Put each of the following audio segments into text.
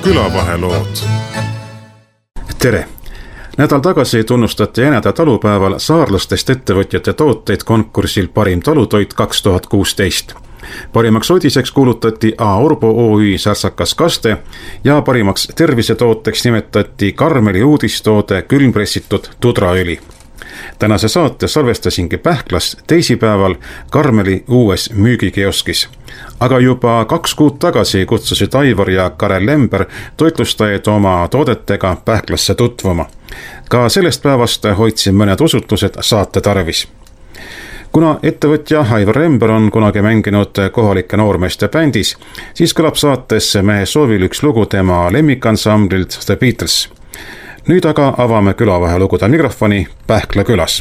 külavahelood. Tere! Nädal tagasi tunnustati Jäneda talupäeval saarlastest ettevõtjate tooteid konkursil Parim talutoit 2016. Parimaks odiseks kuulutati A. Orbo OÜ särtsakas kaste ja parimaks tervisetooteks nimetati Karmeli uudistoode külmpressitud tudraõli. Tänase saate salvestasingi Pähklas teisipäeval Karmeli uues müügikioskis. Aga juba 2 kuud tagasi kutsusid Aivar ja Karel Lember toitlustajaid oma toodetega Pähklasse tutvuma. Ka sellest päevast hoidsin mõned osutused saate tarvis. Kuna ettevõtja Aivar Lember on kunagi mänginud kohalike noormeeste bändis, siis kõlab saates mehe soovil üks lugu tema lemmikansamblilt The Beatles. Nüüd aga avame külavahelugude mikrofoni Pähkla külas.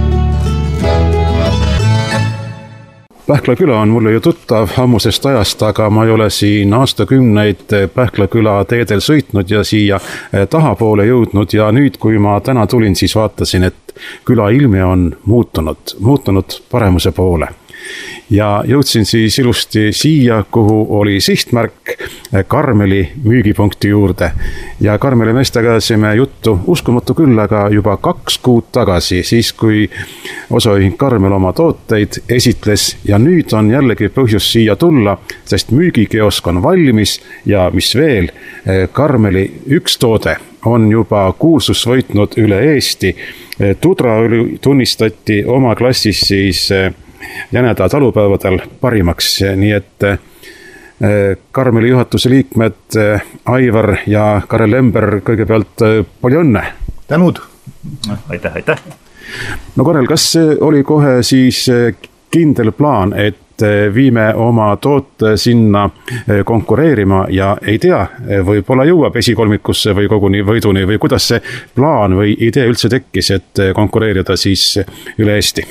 Pähkla küla on mulle ju tuttav ammusest ajast, aga ma ei ole siin aastakümneid Pähkla küla teedel sõitnud ja siia tahapoole jõudnud ja nüüd, kui ma täna tulin, siis vaatasin, et küla ilme on muutunud paremuse poole. Ja jõudsin siis ilusti siia, kuhu oli sihtmärk Karmeli müügipunkti juurde. Ja Karmeli meestega ajasime juttu uskumatu küll, aga juba 2 kuud tagasi, siis kui osaühing Karmel oma tooteid esitles ja nüüd on jällegi põhjus siia tulla, sest müügikiosk on valmis ja mis veel, Karmeli üks toode on juba kuulsus võitnud üle Eesti. Tudraõli tunnistati oma klassis siis Jäneda talupäevadel parimaks, nii et Karmeli juhatuse liikmed Aivar ja Karel Lember kõigepealt palju õnne. Tänud. Aitäh. No Karel, kas oli kohe siis kindel plaan, et viime oma toote sinna konkureerima ja ei tea, võib-olla jõuab esikolmikusse või koguni võiduni või kuidas see plaan või idee üldse tekkis, et konkureerida siis üle Eesti?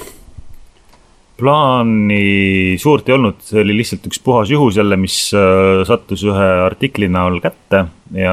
Plaani suurt ei olnud, see oli lihtsalt üks puhas juhus jälle, mis sattus ühe artikli näol kätte ja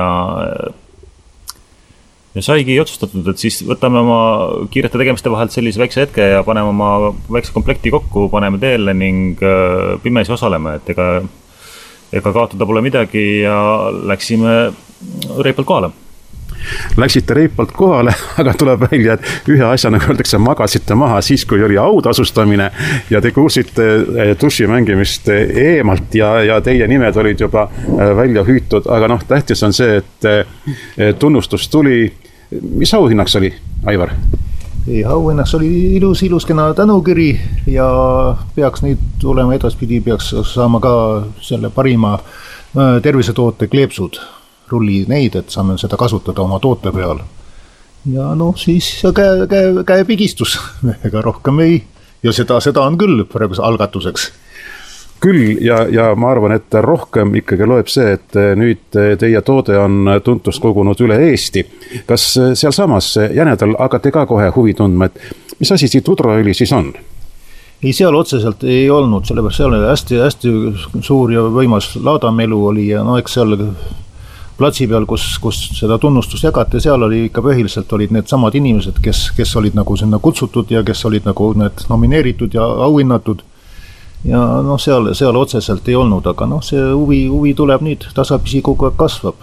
saigi otsustatud, et siis võtame oma kiirete tegemiste vahelt sellise väikse hetke ja paneme oma väikse komplekti kokku, paneme teele ning pimesi osaleme, et ega kaotada pole midagi ja läksime reipalt kohale. Läksite reipalt kohale, aga tuleb välja, et ühe asja, nagu öeldakse, magasite maha siis, kui oli autasustamine ja te kuulsite duši mängimist eemalt ja teie nimed olid juba välja hüütud, aga tähtis on see, et tunnustus tuli. Mis auhinnaks oli, Aivar? Auhinnaks oli ilus kena tänukiri ja peaks nüüd tulema edaspidi, peaks saama ka selle parima tervisetoote kleepsud. Rulli neid, et saame seda kasutada oma toote peal. Ja siis käe pigistus, ega rohkem ei. Ja seda on küll praeguse algatuseks. Küll ja ma arvan, et rohkem ikkagi loeb see, et nüüd teie toode on tuntust kogunud üle Eesti. Kas seal samas Jänedal hakati ka kohe huvi tundma, et mis asi see tudraõli siis on? Ei, seal otseselt ei olnud, sellepärast seal oli hästi suur ja võimas laadamelu oli ja eks seal platsi peal, kus seda tunnustust jagati, seal oli ikka põhiliselt olid need samad inimesed, kes olid nagu sinna kutsutud ja kes olid nagu need nomineeritud ja auhinnatud. Ja seal otseselt ei olnud, aga see huvi tuleb nüüd, tasapisi kogu aeg kasvab.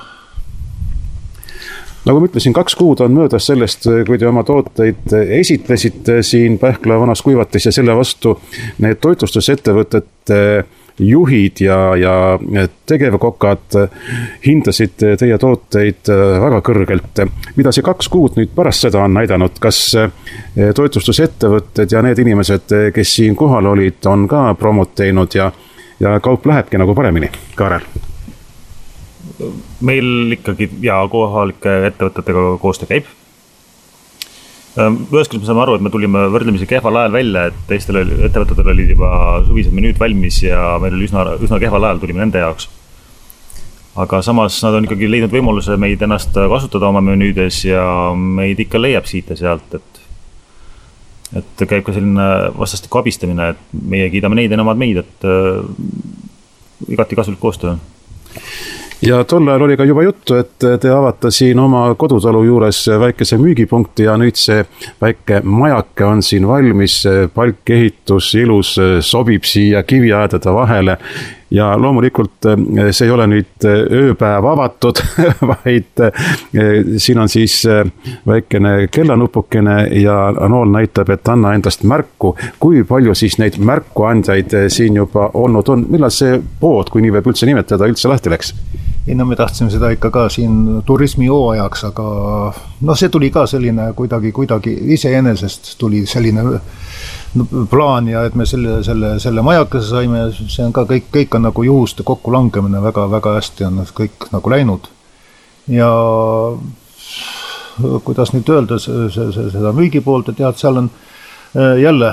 Nagu ma ütlesin, 2 kuud on möödas sellest, kui te oma tooteid esitlesite siin Pähkla vanas kuivatis ja selle vastu need toitlustusettevõtted juhid ja tegevkokad hindasid teie tooteid väga kõrgelt. Mida see 2 kuud nüüd pärast seda on näidanud? Kas toitlustusettevõtted ja need inimesed, kes siin kohal olid, on ka promot teinud ja kaup lähebki nagu paremini? Karel? Meil ikkagi kohalike ettevõtetega koostöö käib. Ühest me saame aru, et me tulime võrdlemisi kehval ajal välja, et teistel ettevõtetel olid juba suvised menüüd valmis ja meil oli üsna kehval ajal tulime nende jaoks. Aga samas nad on ikkagi leidnud võimaluse meid ennast kasutada oma menüüdes ja meid ikka leiab siit ja sealt, et käib ka selline vastastikku abistamine, et meie kiidame neid ja nemad meid, et igati kasulik koostöö. Ja tol ajal oli ka juba juttu, et te avate siin oma kodutalu juures väikese müügipunkti ja nüüd see väike majake on siin valmis, palkehitus, ilus, sobib siia kiviaedade vahele ja loomulikult see ei ole nüüd ööpäev avatud, vaid siin on siis väikene kellanupukene ja nool näitab, et anna endast märku, kui palju siis neid märkuandjaid siin juba olnud on, millal see pood, kui nii võib üldse nimetada, üldse lahti läks? Ei, no me tahtsime seda ikka ka siin turismi hooajaks, aga no see tuli ka selline kuidagi iseenesest tuli selline plaan ja et me selle majakese saime, see on ka kõik on nagu juhuste kokku langemine, väga hästi on kõik nagu läinud. Ja kuidas nüüd öelda seda müügi poolt, et jah, et seal on jälle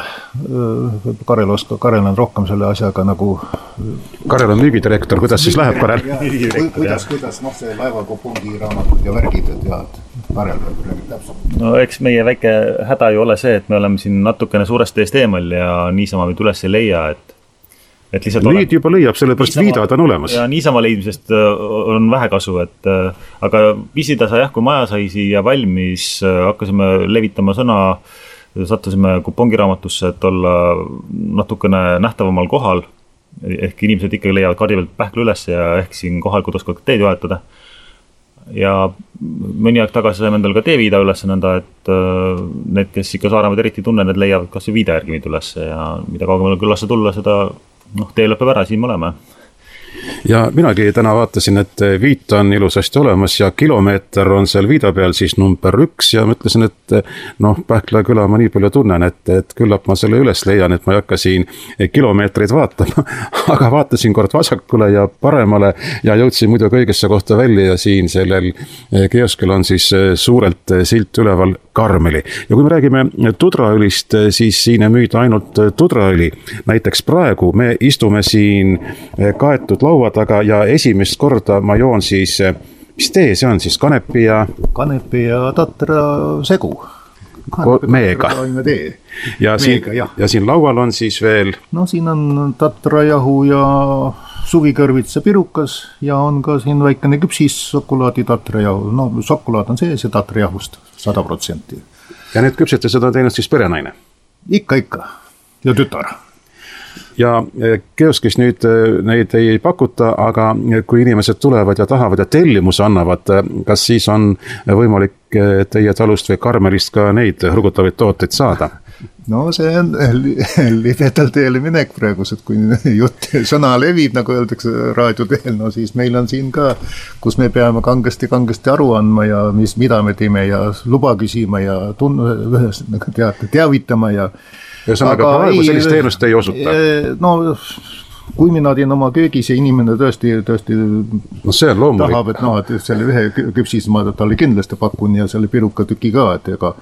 Karel on rohkem selle asjaga nagu... Karel on müügidirektor, kuidas siis läheb, Karel? Kuidas see laevakupungi raamatud ja värgid, et jah, et Karel räägib täpselt. No eks meie väike häda ju ole see, et me oleme siin natukene suurest eest eemal ja niisama meid üles ei leia, et lihtsalt nüüd juba leiab, sellepärast viidad on olemas. Ja niisama leidmisest on vähe kasu, aga pisitasa jah, kui maja sai siia valmis, hakkasime levitama sõna, sattusime kupongiraamatusse, et olla natukene nähtavamal kohal, ehk inimesed ikkagi leiavad kaardi pealt pähklu üles ja ehk siin kohalikud oskavad teed juhatada. Ja mõni aeg tagasi saime endal ka teeviida üles nõnda, et need, kes ikka Saaremaad eriti tunne, need leiavad kas viide järgi meid üles ja mida kaugemale külasse tulla, seda tee lõpeb ära, siin me oleme. Ja minagi täna vaatasin, et viit on ilusasti olemas ja kilomeeter on seal viida peal siis number 1 ja mõtlesin, et Pähkla küla ma nii palju tunnen, et küllap ma selle üles leian, et ma ei hakka siin kilomeetreid vaatama, aga vaatasin kord vasakule ja paremale ja jõudsin muidu õigesse kohta välja ja siin sellel kioskil on siis suurelt silt üleval Karmeli. Ja kui me räägime tudraõlist, siis siin ei müüda ainult tudraõli. Näiteks praegu me istume siin kaetud laua taga ja esimest korda ma joon siis, mis tee see on siis, kanepi ja tatra segu. Meega. Ja siin laual on siis veel... No siin on tatrajahu ja suvikõrvitsa pirukas ja on ka siin väikene küpsis šokolaadi tatrajahu. No šokolaad on sees ja tatrajahust 100%. Ja need küpsetised on teinud siis perenaine? Ikka. Ja tütar. Ja kioskis nüüd neid ei pakuta, aga kui inimesed tulevad ja tahavad ja tellimuse annavad, kas siis on võimalik teie talust või Karmelist ka neid rugutavaid tooteid saada? No see on libedal teele minek praegused, kui sõna levib, nagu öeldakse raadioteel, no siis meil on siin ka, kus me peame kangesti aru andma ja mida me teeme ja luba küsima ja teavitama ja aga praegu sellist teenust ei osuta? No kui mina teen oma köögis ja inimene tõesti no see on loomulik. Tahab, et selle ühe küpsis ma talle kindlasti pakun ja selle piruka tüki ka,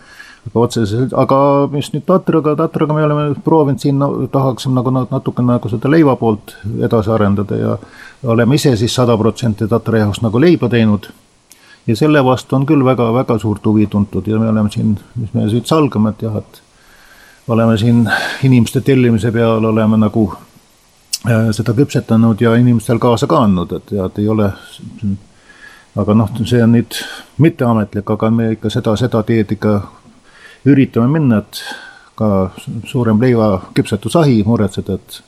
aga mis nüüd tatraga me oleme proovinud siin, tahaksime natukene seda leiva poolt edasi arendada ja oleme ise siis 100% tatrajahust nagu leiba teinud ja selle vastu on küll väga suurt huvi tuntud ja me oleme siin, mis me siit salgame, et jah, et oleme siin inimeste tellimise peal, oleme nagu seda küpsetanud ja inimestel kaasa ka andnud, et ei ole, aga see on nüüd mitteametlik, aga me ikka seda teed ikka üritame minna, et ka suurem leiva küpsetusahi muretseda, et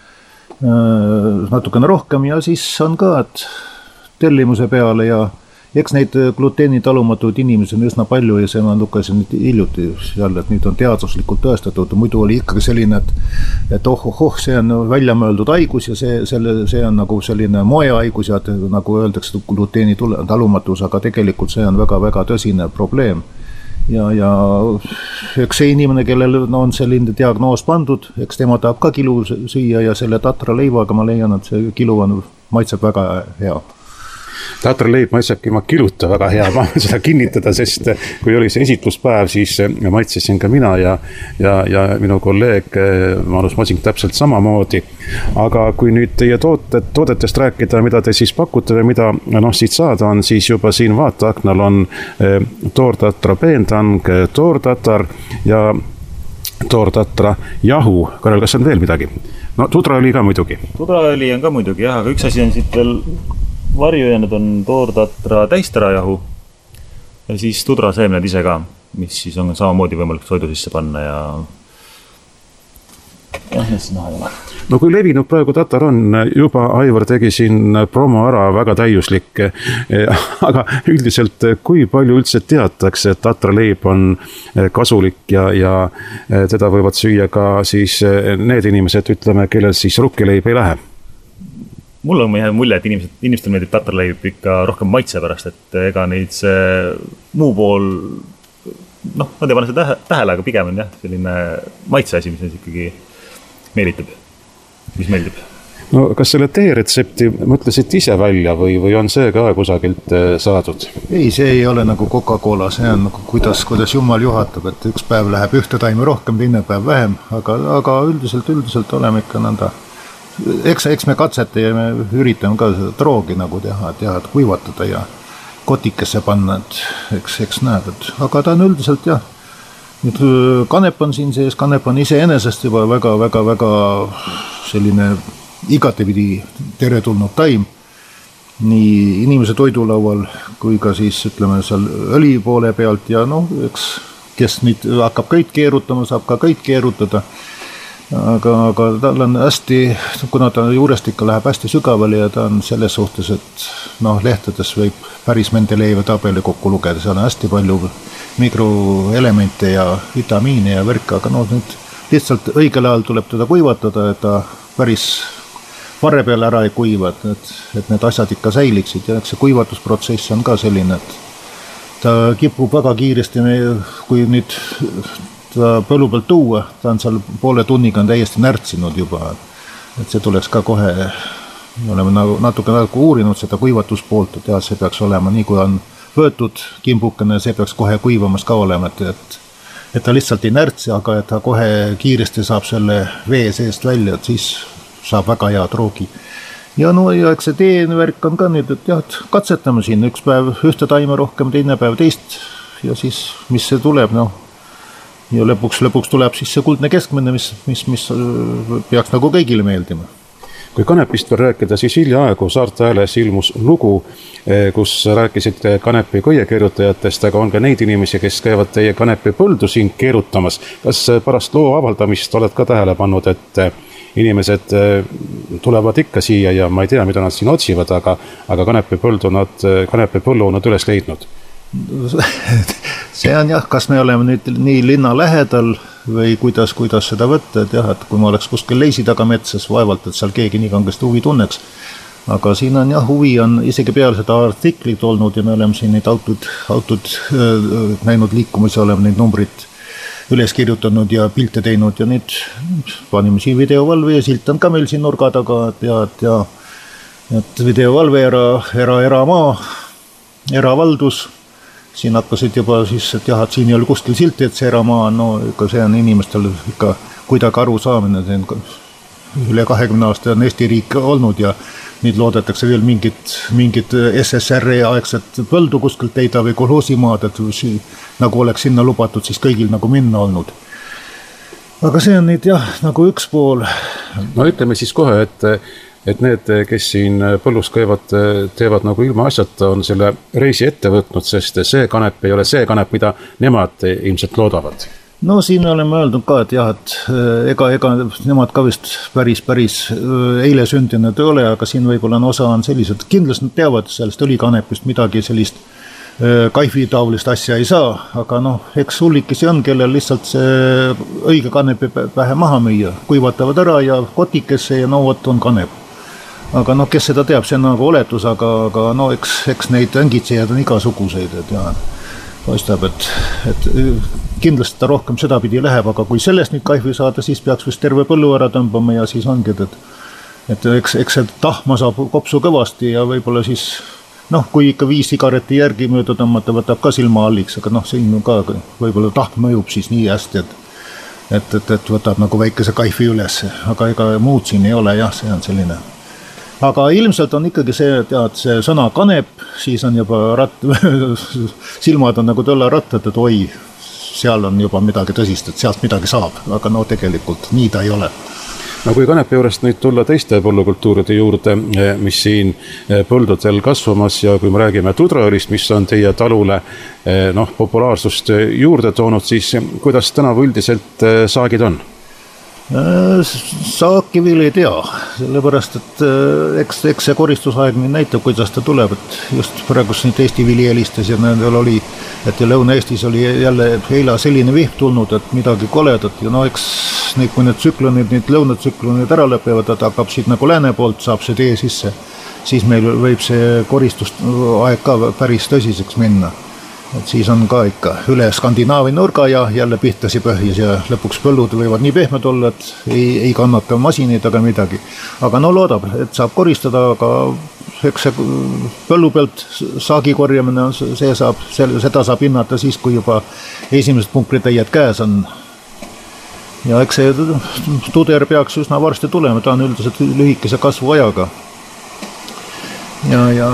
natukene rohkem ja siis on ka, et tellimuse peale ja eks neid gluteenitalumatud inimesi on üsna palju ja see on lugesin hiljuti jälle, et nüüd on teaduslikult tõestatud, muidu oli ikkagi selline, et see on välja mõeldud haigus ja see on nagu selline moehaigus ja nagu öeldakse gluteenitalumatus, aga tegelikult see on väga tõsine probleem. Ja eks see inimene, kellel on selline diagnoos pandud, eks tema tahab ka kilu süüa ja selle tatra leivaga ma leian, et see kilu maitseb väga hea. Tatra leib maitsebki ma kiluta väga hea, ma võin seda kinnitada, sest kui oli see esitluspäev, siis maitsesin ka mina ja minu kolleeg Maarus Masing täpselt samamoodi. Aga kui nüüd teie toodetest rääkida, mida te siis pakute või mida siit saada on, siis juba siin vaateaknal on toortatra peentang, toortatar ja toortatra jahu. Karel, kas on veel midagi? No tudraõli ka muidugi. Tudraõli on ka muidugi, jah, aga üks asi on siit veel varju ja need on toortatra täisterajahu ja siis tudraseemned ise ka, mis siis on samamoodi võimalik toidu sisse panna ja No kui levinud praegu tatar on, juba Aivar tegi siin promo ära väga täiuslik, aga üldiselt kui palju üldse teatakse, et tatraleib on kasulik ja teda võivad süüa ka siis need inimesed, ütleme, kellel siis rukkileib ei lähe? Mul on mulje, et inimestel meeldib tatraleib ikka rohkem maitse pärast, et ega neid see muu pool, noh, nad ei pane see tähele, aga pigem on jah, selline maitse asi, mis ikkagi meelitab, mis meeldib. No kas selle teeretsepti mõtlesid ise välja või on see ka kusagilt saadud? Ei, see ei ole nagu Coca-Cola, see on nagu kuidas Jumal juhatab, et üks päev läheb ühte taimi rohkem, teine päev vähem, aga üldiselt oleme ikka nõnda. Eks me katsete ja me üritame ka seda troogi nagu teha, et kuivatada ja kotikesse panna, et eks näed, aga ta on üldiselt jah. Nüüd kanep on siin sees, kanep on iseenesest juba väga selline igatepidi teretulnud taim. Nii inimese toidulaual kui ka siis ütleme seal õli poole pealt ja noh, eks kes nüüd hakkab kõit keerutama, saab ka kõit keerutada. Aga tal on hästi, kuna ta juurest ikka läheb hästi sügavale ja ta on selles suhtes, et noh, lehtedes võib päris Mendelejevi tabeli kokku lugeda, seal on hästi palju mikroelemente ja vitamiine ja värka, aga noh, nüüd lihtsalt õigel ajal tuleb teda kuivatada, et ta päris varre peale ära ei kuiva, et need asjad ikka säiliksid ja see kuivatusprotsess on ka selline, et ta kipub väga kiiresti, kui nüüd põllu pealt tuua, ta on seal poole tunniga on täiesti närtsinud juba, et see tuleks ka kohe, me oleme natuke uurinud seda kuivatuspoolt, et jah, see peaks olema nii, kui on võetud kimbukene, see peaks kohe kuivamas ka olema, et ta lihtsalt ei närtsi, aga et ta kohe kiiresti saab selle vee seest välja, et siis saab väga hea troogi. Ja no ja eks see teenvärk on ka nüüd, et jah, katsetame siin üks päev ühte taime rohkem, teine päev teist ja siis mis see tuleb, noh. Ja lõpuks tuleb siis see kuldne keskmine, mis peaks nagu kõigile meeldima. Kui kanepist veel rääkida, siis hiljaaegu Saarte Hääles ilmus lugu, kus rääkisid kanepi kõiekeerutajatest, aga on ka neid inimesi, kes käivad teie kanepi põldu siin keerutamas. Kas pärast loo avaldamist oled ka tähele pannud, et inimesed tulevad ikka siia ja ma ei tea, mida nad siin otsivad, aga kanepi põllu on nad üles leidnud? See on jah, kas me oleme nüüd nii linna lähedal või kuidas seda võtta, et jah, et kui ma oleks kuskil leisi taga metsas, vaevalt, et seal keegi nii kangesti huvi tunneks. Aga siin on jah, huvi on isegi peale seda artiklit olnud ja me oleme siin neid autod näinud liikumise, oleme neid numbrit üles kirjutanud ja pilte teinud ja nüüd panime siin videovalve ja silt on ka meil siin nurga taga, et videovalve eravaldus. Siin hakkasid juba siis, et jah, et siin ei ole kuskil silti, et see eramaa, no ikka see on inimestel ikka kuidagi aru saamine, see on üle 20 aasta on Eesti riik olnud ja nüüd loodetakse veel mingit SSR aegset põldu kuskilt teida või kolhoosimaad, et nagu oleks sinna lubatud siis kõigil nagu minna olnud. Aga see on nüüd jah, nagu üks pool. No ütleme siis kohe, et need, kes siin põllus käivad, teevad nagu ilma asjata, on selle reisi ette võtnud, sest see kanep ei ole see kanep, mida nemad ilmselt loodavad. No siin oleme öeldud ka, et jah, et ega nemad ka vist päris eile sündinud ei ole, aga siin võib-olla osa on sellised, kindlasti nad teavad sellest õlikanepist midagi sellist kaifitaulist asja ei saa, aga noh, eks hullikesi on, kellel lihtsalt see õige kanepi pähe maha müüa, kuivatavad ära ja kotikesse ja no vot on kanep. Aga noh, kes seda teab, see on nagu oletus, aga no eks neid õngitsejad on igasuguseid, et jah, paistab, et kindlasti ta rohkem seda pidi läheb, aga kui sellest nüüd kaifi saada, siis peaks vist terve põllu ära tõmbama ja siis ongi, et eks see tahma saab kopsu kõvasti ja võib-olla siis noh, kui ikka 5 sigareti järgi mööda tõmmata, võtab ka silma alliks, aga noh, siin ka võib-olla tahm mõjub siis nii hästi, et võtab nagu väikese kaifi üles, aga ega muud siin ei ole, jah, see on selline. Aga ilmselt on ikkagi see, et see sõna kanep, siis on juba silmad on nagu tõllarattad, et oi, seal on juba midagi tõsist, et sealt midagi saab, aga no tegelikult nii ta ei ole. No kui kanepi juurest nüüd tulla teiste põllukultuuride juurde, mis siin põldudel kasvamas ja kui me räägime tudraõlist, mis on teie talule populaarsust juurde toonud, siis kuidas tänavu üldiselt saagid on? Saaki veel ei tea, sellepärast, et eks see koristusaeg näitab, kuidas ta tuleb, et just praegus nüüd Eesti vili helistas ja nendel oli, et Lõuna-Eestis oli jälle eila selline vihm tulnud, et midagi koledat ja eks kui need tsüklonid, need lõunatsüklonid ära lõpevad, et hakkab siit nagu lääne poolt, saab see tee sisse, siis meil võib see koristusaeg ka päris tõsiseks minna. Et siis on ka ikka üle Skandinaavi nurga ja jälle pihtas ja põhjas ja lõpuks põllud võivad nii pehmed olla, et ei kannata masinid aga midagi. Aga no loodab, et saab koristada, aga eks see põllu pealt saagi korjamine, seda saab hinnata siis, kui juba esimesed punkritäied käes on. Ja eks see tuder peaks üsna varsti tulema, ta on üldiselt lühikese kasvu ajaga. Ja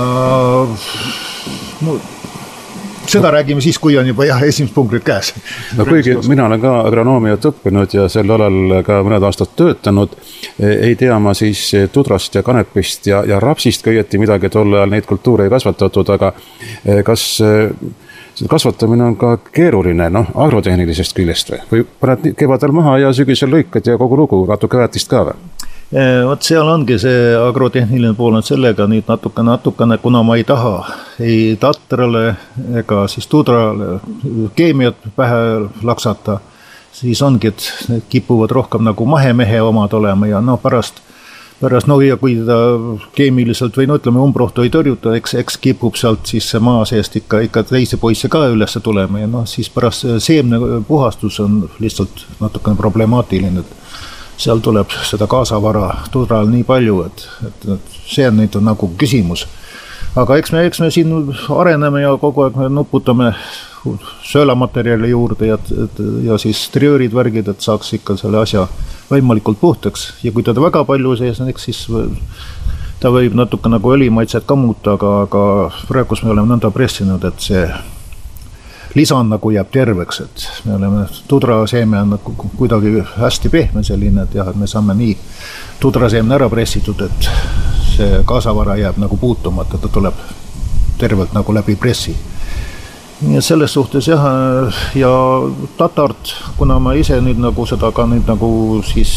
seda räägime siis, kui on juba esimesed punkrid käes. No kuigi mina olen ka agronoomiat õppinud ja sel alal ka mõned aastad töötanud, ei tea ma siis tudrast ja kanepist ja rapsist kõieti midagi, tol ajal neid kultuure ei kasvatatud, aga kas see kasvatamine on ka keeruline, agrotehnilisest küljest või paned kevadel maha ja sügisel lõikad ja kogu lugu, natuke väetist ka või? Vot seal ongi see agrotehniline pool on sellega nüüd natukene, kuna ma ei taha ei tatrale ega siis tudrale keemiat pähe laksata, siis ongi, et need kipuvad rohkem nagu mahemehe omad olema ja pärast ja kui ta keemiliselt või ütleme umbrohtu ei tõrjuta, eks kipub sealt siis see maa seest ikka teise poisse ka üles tulema ja siis pärast seemne puhastus on lihtsalt natukene problemaatiline, et seal tuleb seda kaasavara tudral nii palju, et see on nüüd nagu küsimus. Aga eks me siin areneme ja kogu aeg me nuputame söölamaterjali juurde ja siis triöörid värgid, et saaks ikka selle asja võimalikult puhtaks. Ja kui teda väga palju sees, eks siis ta võib natuke nagu õlimaitset ka muuta, aga praegus me oleme nõnda pressinud, et see lisan nagu jääb terveks, et me oleme tudraseeme on kuidagi hästi pehme selline, et me saame nii tudraseemne ära pressitud, et see kaasavara jääb nagu puutumata, ta tuleb tervelt nagu läbi pressi. Ja selles suhtes ja tatart, kuna ma ise nüüd nagu seda ka nüüd nagu siis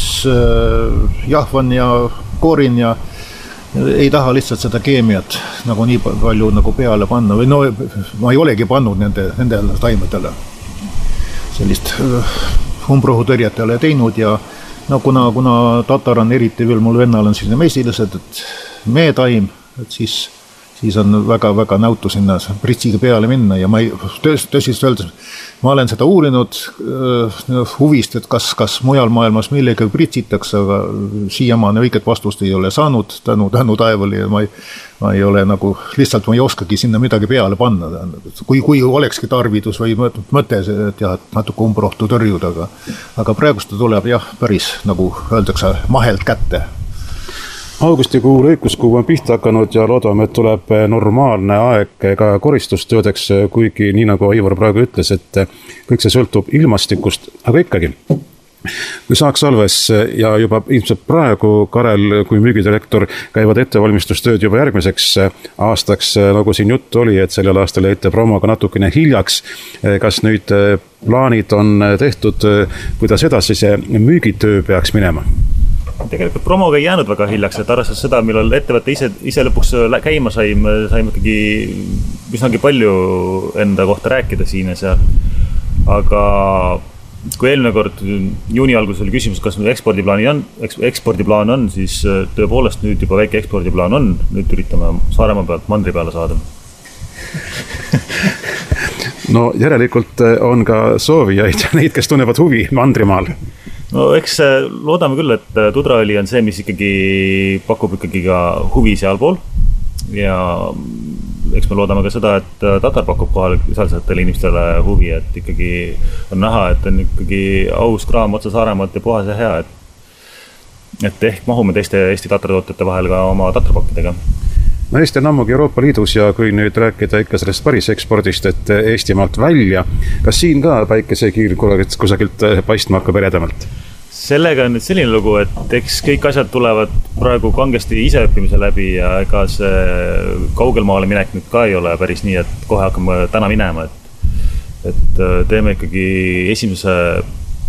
jahvan ja koorin ja ei taha lihtsalt seda keemiat nagu nii palju nagu peale panna või ma ei olegi pannud nendele taimedele sellist umbrohutõrjetele teinud ja kuna tatar on eriti veel, mul vennal on selline mesilased, et meetaim, et siis on väga näutu sinna pritsiga peale minna ja ma ei tõsiselt öeldes, ma olen seda uurinud huvist, et kas mujal maailmas millega pritsitakse, aga siiamaani õiget vastust ei ole saanud tänu taevali ja ma ei ole nagu, lihtsalt ma ei oskagi sinna midagi peale panna, kui olekski tarvidus või mõte, et natuke umbrohtu tõrjuda, aga praegust ta tuleb päris, nagu öeldakse, mahelt kätte. Augustikuu lõikuskuu on pihta hakanud ja loodame, et tuleb normaalne aeg ka koristustöödeks, kuigi nii nagu Aivar praegu ütles, et kõik see sõltub ilmastikust, aga ikkagi. Kui Saak Salves ja juba ilmselt praegu Karel kui müügidirektor käivad ettevalmistustööd juba järgmiseks aastaks, nagu siin juttu oli, et sellel aastal jäite promoga natukene hiljaks. Kas nüüd plaanid on tehtud, kuidas edasi see müügitöö peaks minema? Tegelikult promoga ei jäänud väga hiljaks, et arvestades seda, millal ettevõtte ise lõpuks käima saime ikkagi üsnagi palju enda kohta rääkida siin ja seal. Aga kui eelmine kord juuni alguses oli küsimus, kas nüüd ekspordiplaan on, siis tõepoolest nüüd juba väike ekspordiplaan on, nüüd üritame Saaremaa pealt mandri peale saada. No järelikult on ka soovijaid ja neid, kes tunnevad huvi mandrimaal. No eks loodame küll, et tudraõli on see, mis ikkagi pakub ikkagi ka huvi sealpool ja eks me loodame ka seda, et tatar pakub kohal sealsetele inimestele huvi, et ikkagi on näha, et on ikkagi aus kraam otsa Saaremaalt ja puhas ja hea, et ehk mahume teiste Eesti tatartootjate vahel ka oma tatarpakkidega. No Eesti on ammugi Euroopa Liidus ja kui nüüd rääkida ikka sellest päris ekspordist, et Eestimaalt välja, kas siin ka päikesekiir kusagilt paistma hakkab eredamalt? Sellega on nüüd selline lugu, et eks kõik asjad tulevad praegu kangesti iseõppimise läbi ja ega see kaugelmaale minek nüüd ka ei ole päris nii, et kohe hakkame täna minema, et teeme ikkagi esimese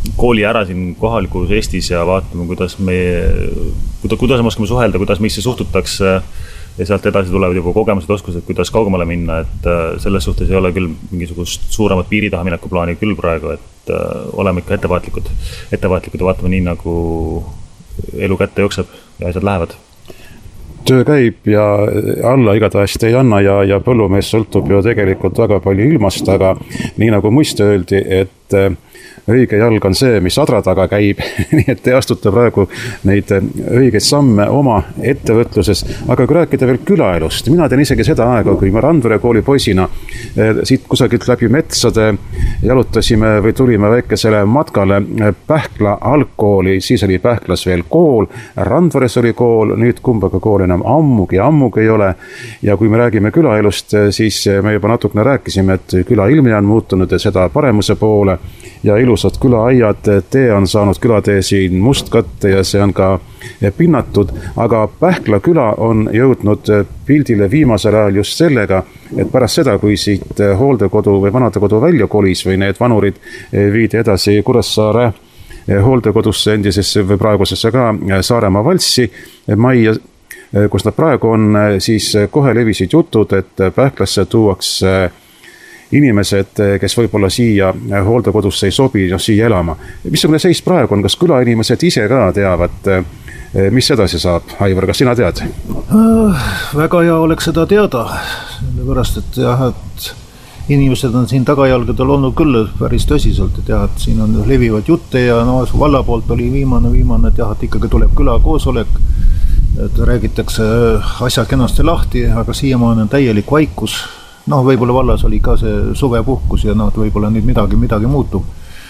kooli ära siin kohalikus Eestis ja vaatame, kuidas me oskame suhelda, kuidas meisse suhtutakse ja sealt edasi tulevad juba kogemused, oskused, kuidas kaugemale minna, et selles suhtes ei ole küll mingisugust suuremat piiri taha mineku plaani küll praegu, et oleme ikka ettevaatlikud ja vaatame nii, nagu elu kätte jookseb ja asjad lähevad. Töö käib ja alla igatahes ei anna ja põllumees sõltub ju tegelikult väga palju ilmast, aga nii nagu muist öeldi, et õige jalg on see, mis adra taga käib, nii et te astute praegu neid õigeid samme oma ettevõtluses. Aga kui rääkida veel külaelust, mina teen isegi seda aega, kui me Randvere kooli poisina siit kusagilt läbi metsade jalutasime või tulime väikesele matkale Pähkla algkooli, siis oli Pähklas veel kool, Randveres oli kool, nüüd kumbaga kool enam ammugi ei ole. Ja kui me räägime külaelust, siis me juba natukene rääkisime, et küla ilmi on muutunud ja seda paremuse poole ja ilusad külaaiad, tee on saanud külatee siin mustkatte ja see on ka pinnatud, aga Pähkla küla on jõudnud pildile viimasel ajal just sellega, et pärast seda, kui siit hooldekodu või vanadekodu välja kolis või need vanurid viidi edasi Kuressaare hooldekodusse endisesse või praegusesse ka Saaremaa valssi majja, kus nad praegu on, siis kohe levisid jutud, et Pähklasse tuuakse inimesed, kes võib-olla siia hooldekodusse ei sobi, siia elama. Missugune seis praegu on, kas külainimesed ise ka teavad, mis edasi saab? Aivar, kas sina tead? Väga hea oleks seda teada, sellepärast et jah, et inimesed on siin tagajalgadel olnud küll päris tõsiselt, et jah, et siin on levivad jutte ja valla poolt oli viimane, et jah, et ikkagi tuleb küla koosolek, et räägitakse asja kenasti lahti, aga siiamaani on täielik vaikus. Võib-olla vallas oli ka see suvepuhkus ja võib-olla nüüd midagi muutub.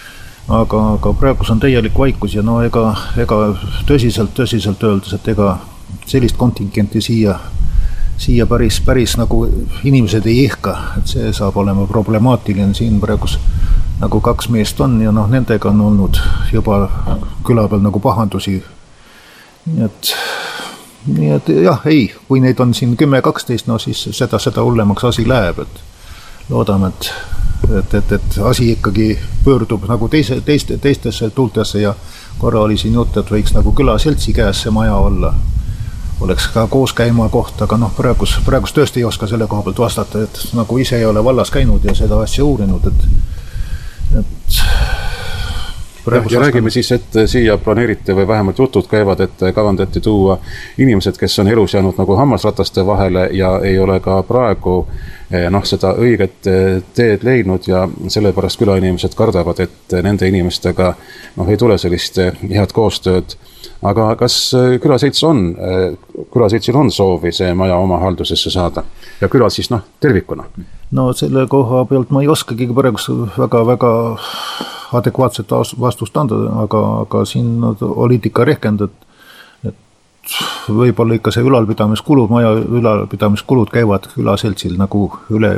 Aga praegus on täielik vaikus ja ega tõsiselt öeldes, et ega sellist kontingenti siia päris nagu inimesed ei ehka, et see saab olema problemaatiline. Siin praegus nagu 2 meest on ja nendega on olnud juba küla peal nagu pahandusi. Nii et jah, kui neid on siin 10-12, siis seda hullemaks asi läheb, et loodame, et asi ikkagi pöördub nagu teistesse tuultesse ja korra oli siin jutt, et võiks nagu külaseltsi käes see maja olla. Oleks ka koos käima koht, aga praegus tõesti ei oska selle koha pealt vastata, et nagu ise ei ole vallas käinud ja seda asja uurinud, et ja räägime siis, et siia planeerite või vähemalt jutud käivad, et kavandati tuua inimesed, kes on elus jäänud nagu hammasrataste vahele ja ei ole ka praegu seda õiget teed leidnud ja sellepärast külainimesed kardavad, et nende inimestega ei tule sellist head koostööd. Aga kas külaseltsil on soovi see maja oma haldusesse saada ja küla siis tervikuna? Selle koha pealt ma ei oskagi praegu väga adekvaatset vastust anda, aga siin olid ikka rehkend, et võib-olla ikka see maja ülalpidamiskulud käivad külaseltsil nagu üle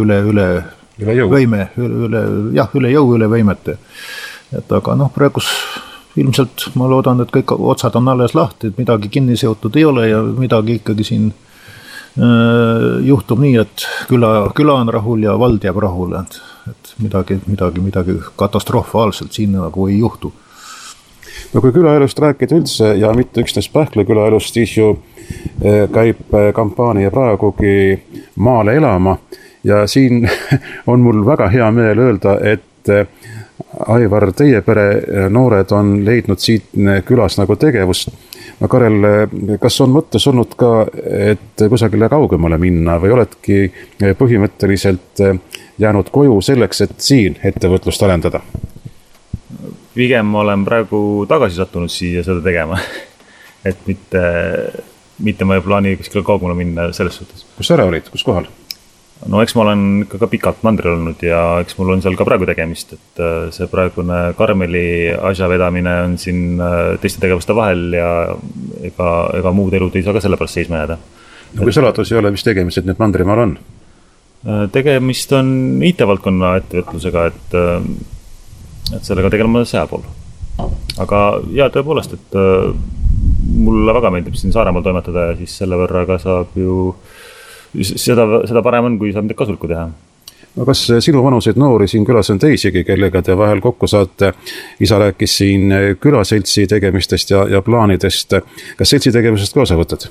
jõu, üle võimete. Et aga praegus ilmselt ma loodan, et kõik otsad on alles lahti, et midagi kinni seotud ei ole ja midagi ikkagi siin juhtub nii, et küla on rahul ja vald jääb rahule, et midagi katastrofaalselt siin nagu ei juhtu. Kui külaelust rääkida üldse ja mitte üksnes Pähkla külaelust, siis ju käib kampaania praegugi maale elama ja siin on mul väga hea meel öelda, et Aivar, teie pere noored on leidnud siit külas nagu tegevust. Karel, kas on mõttes olnud ka, et kusagile kaugemale minna või oledki põhimõtteliselt jäänud koju selleks, et siin ettevõtlust arendada? Pigem olen praegu tagasi sattunud siia seda tegema, et mitte ma ei plaani kuskile kaugemale minna selles suhtes. Kus sa ära olid? Kus kohal? Eks ma olen ikka ka pikalt mandril olnud ja eks mul on seal ka praegu tegemist, et see praegune Karmeli asja vedamine on siin teiste tegevuste vahel ja ega muud elud ei saa ka selle pärast seisma jääda. Kui saladus ei ole, mis tegemised nüüd mandrimaal on? Tegemist on IT-valdkonna ettevõtlusega, et sellega tegelema seapool. Aga tõepoolest, et mulle väga meeldib siin Saaremaal toimetada ja siis selle võrra ka saab ju seda parem on, kui saab midagi kasulikku teha. no kas sinu vanuseid noori siin külas on teisigi, kellega te vahel kokku saate? Isa rääkis siin külaseltsi tegemistest ja plaanidest. Kas seltsi tegemisest ka osa võtad?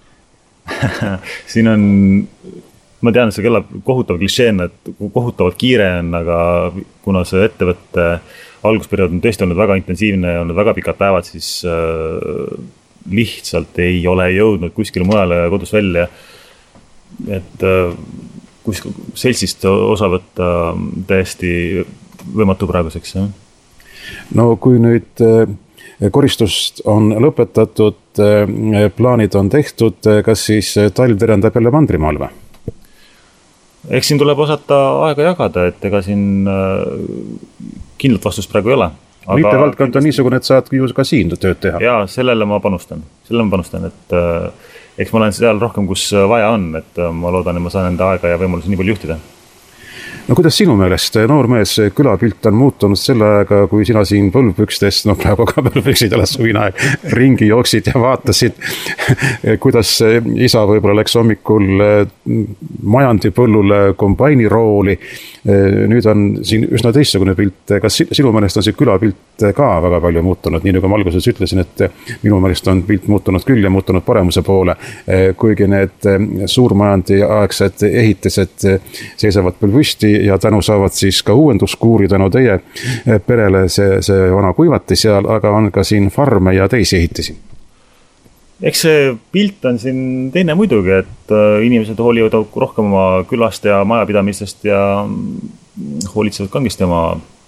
Siin on, ma tean, see kõlab kohutav klišeena, et kohutavalt kiire on, aga kuna see ettevõtte algusperiood on tõesti olnud väga intensiivne ja olnud väga pikad päevad, siis lihtsalt ei ole jõudnud kuskile mujale kodus välja. Et seltsist osa võtta täiesti võimatu praeguseks. No kui nüüd koristust on lõpetatud, plaanid on tehtud, kas siis talv terendab jälle mandrimaal või? Eks siin tuleb osata aega jagada, et ega siin kindlat vastust praegu ei ole. Mitte valdkond on niisugune, et saad ju ka siin tööd teha. Jaa, sellele ma panustan, et eks ma olen seal rohkem, kus vaja on, et ma loodan, et ma saan enda aega ja võimalusi nii palju juhtida. No kuidas sinu meelest noormees külapilt on muutunud selle aega, kui sina siin põlvpükstes, no praegu ka põlvpüksid alles suvine aeg, ringi jooksid ja vaatasid, kuidas isa võib-olla läks hommikul majandipõllule kombaini rooli. Nüüd on siin üsna teistsugune pilt. Kas sinu meelest on see külapilt ka väga palju muutunud? Nii nagu ma alguses ütlesin, et minu meelest on pilt muutunud küll ja muutunud paremuse poole, kuigi need suurmajandi aegsed ehitised seisavad veel püsti ja tänu saavad siis ka uuenduskuuri tänu teie perele see vana kuivati seal, aga on ka siin farme ja teisi ehitisi. Eks see pilt on siin teine muidugi, et inimesed hoolivad rohkem oma külast ja majapidamistest ja hoolitsevad kangesti oma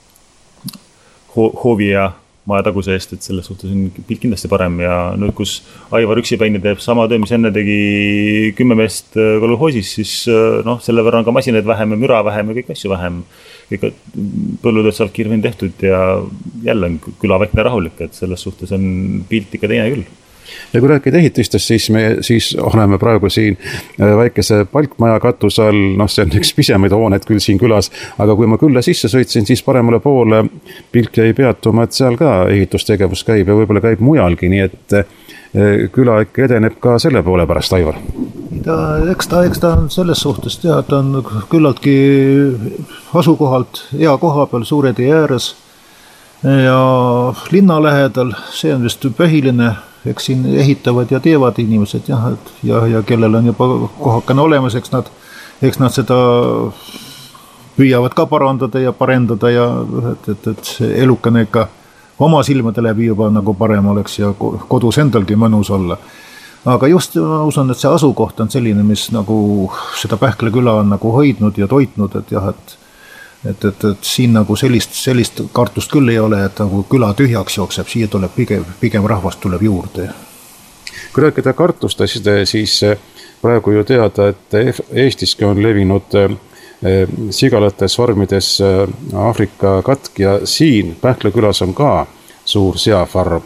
hoovi ja maja taguse eest, et selles suhtes on pilt kindlasti parem ja nüüd, kus Aivar üksipäini teeb sama töö, mis enne tegi 10 meest kolhoosis, siis selle võrra on ka masinaid vähem ja müra vähem ja kõik asju vähem. Kõik põllutööd saab kiiremini tehtud ja jälle on küla vaikne rahulik, et selles suhtes on pilt ikka teine küll. Ja kui rääkida ehitistest, siis oleme praegu siin väikese palkmaja katus all, see on üks pisemaid hooneid küll siin külas, aga kui ma külla sisse sõitsin, siis paremale poole pilt jäi peatuma, et seal ka ehitustegevus käib ja võib-olla käib mujalgi, nii et küla ikka edeneb ka selle poole pärast, Aivar. Eks ta on selles suhtes teha, ta on küllaltki asukohalt hea koha peal suure tee ääres ja linna lähedal, see on vist põhiline. Eks siin ehitavad ja teevad inimesed ja kellel on juba kohakene olemas, eks nad seda püüavad ka parandada ja parendada ja et elukene ikka oma silmade läbi juba nagu parem oleks ja kodus endalgi mõnus olla. Aga just ma usun, et see asukoht on selline, mis nagu seda Pähkla küla on nagu hoidnud ja toitnud, et siin nagu sellist kartust küll ei ole, et nagu küla tühjaks jookseb, siia tuleb pigem rahvast tuleb juurde. Kui rääkida kartustest, siis praegu ju teada, et Eestiski on levinud sigalates farmides Aafrika katk ja siin Pähkla külas on ka suur seafarm.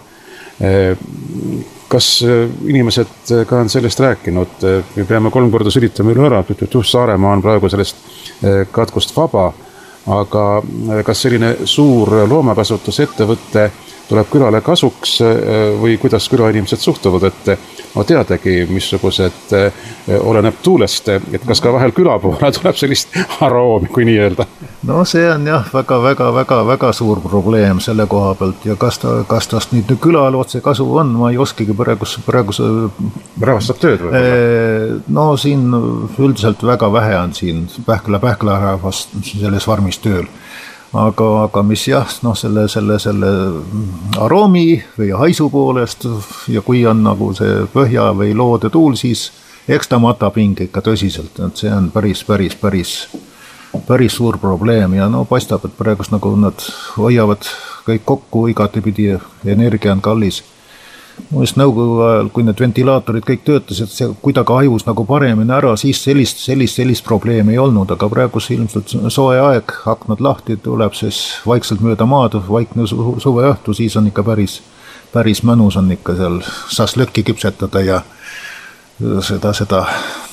Kas inimesed ka on sellest rääkinud? Me peame 3 korda sülitama üle ära, et Saaremaa on praegu sellest katkust vaba. Aga kas selline suur loomakasutusettevõtte tuleb külale kasuks või kuidas külainimesed suhtuvad, et ma teadagi, missugused oleneb tuulest, et kas ka vahel küla poole tuleb sellist aroomi, kui nii öelda? No see on jah väga suur probleem selle koha pealt ja kas tast nüüd külal otse kasu on, ma ei oskagi praeguse rahvastab tööd või? No siin üldiselt väga vähe on siin Pähkla rahvast selles farmis tööl. Aga mis selle aroomi või haisu poolest ja kui on nagu see põhja või loode tuul, siis eks ta matab hinge ikka tõsiselt, et see on päris suur probleem ja paistab, et praegust nagu nad hoiavad kõik kokku igatepidi, energia on kallis. Mõist nõukogu ajal, kui need ventilaatorid kõik töötasid, see kuidagi hajus nagu paremini ära, siis sellist probleemi ei olnud, aga praegu ilmselt soe aeg, aknad lahti, tuleb siis vaikselt mööda maad, vaikne suve õhtu, siis on ikka päris mõnus on ikka seal saslökki küpsetada ja seda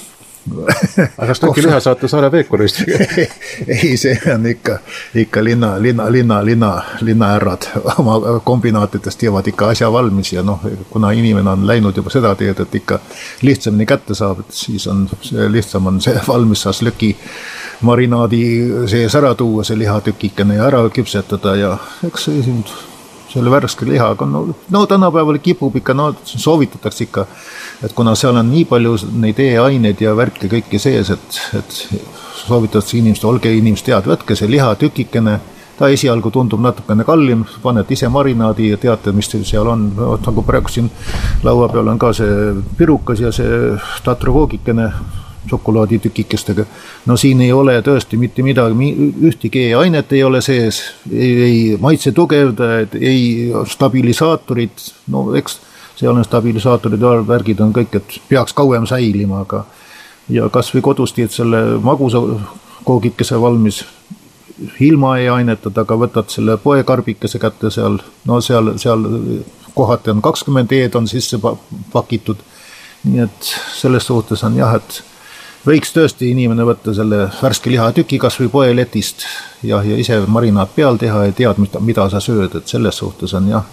Aga kas tõki liha saate Saare Peekurist? Ei, see on ikka linnaärrad oma kombinaatidest teevad ikka asja valmis ja kuna inimene on läinud juba seda teed, et ikka lihtsamini kätte saab, et siis on lihtsam on see valmis šašlõki marinaadi sees ära tuua, see lihatükikene ja ära küpsetada ja eks selle värske lihaga, tänapäeval kipub ikka, soovitatakse ikka, et kuna seal on nii palju neid aineid ja värke kõiki sees, et soovitatakse inimesed, olge inimesed head, võtke see lihatükikene, ta esialgu tundub natukene kallim, panete ise marinaadi ja teate, mis seal on, nagu praegu siin laua peal on ka see pirukas ja see tatrakoogikene, šokolaaditükikestega. Siin ei ole tõesti mitte midagi, ühtegi ainet ei ole sees, ei maitse tugevdajad, ei stabilisaatorid, eks seal on stabilisaatorid, värgid on kõik, et peaks kauem säilima, aga ja kas või kodus teed selle magusa koogikese valmis, ilma ei ainetada, aga võtad selle poekarbikese kätte seal, seal kohati on 20 eed on sisse pakitud, nii et selles suhtes on jah, et võiks tõesti inimene võtta selle värske lihatüki kas või poeletist ja ise marinaad peal teha ja tead, mida sa sööd, et selles suhtes on jah,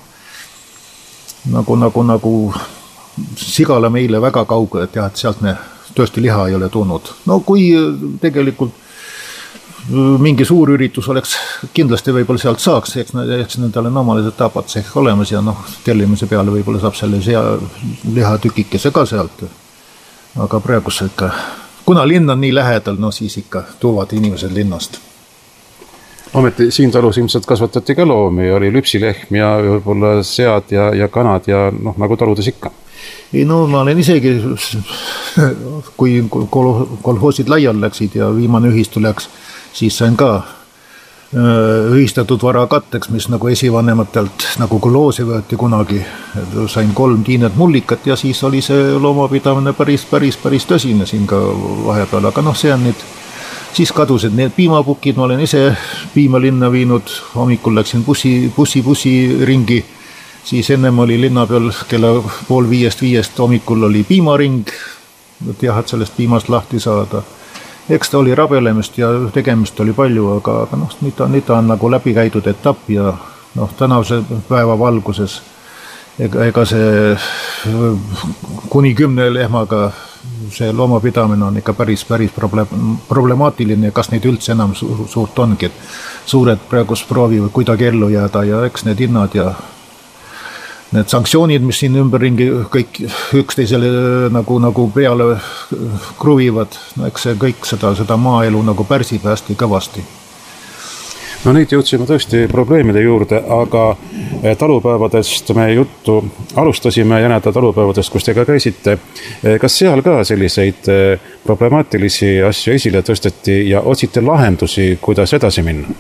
nagu sigala meile väga kaugel, et jah, et sealt me tõesti liha ei ole tulnud. Kui tegelikult mingi suur üritus oleks, kindlasti võib-olla sealt saaks, eks nendele normalised tapad see olemas ja tellimise peale võib-olla saab selle lihatükikese ka sealt. Aga praegu see ikka, kuna linn on nii lähedal, siis ikka tuuvad inimesed linnast. Ometi siin talus ilmselt kasvatati ka loomi, oli lüpsilehm ja võib-olla sead ja kanad ja nagu taludes ikka. Ei, ma olen isegi, kui kolhoosid laial läksid ja viimane ühistu läks, siis sain ka ühistatud vara katteks, mis nagu esivanematelt nagu koloosi võeti kunagi. Sain 3 tiinet mullikat ja siis oli see loomapidamine päris tõsine siin ka vahepeal, aga see on nüüd, siis kadusid need piimapukid, ma olen ise piimalinna viinud, hommikul läksin bussi ringi, siis ennem oli linna peal kella 4:30 hommikul oli piimaring, et jah, et sellest piimast lahti saada. Eks ta oli rabelemist ja tegemist oli palju, aga nüüd ta on nagu läbi käidud etapp ja tänavuse päeva valguses ega see kuni 10 lehmaga see loomapidamine on ikka päris problemaatiline ja kas neid üldse enam suurt ongi, et suured praegu proovivad kuidagi ellu jääda ja eks need hinnad ja need sanktsioonid, mis siin ümberringi kõik üksteisele nagu peale kruvivad, eks see kõik seda maaelu nagu pärsib hästi kõvasti. Nüüd jõudsime tõesti probleemide juurde, aga talupäevadest me juttu alustasime, Jäneda talupäevadest, kus te ka käisite. Kas seal ka selliseid problemaatilisi asju esile tõsteti ja otsite lahendusi, kuidas edasi minna?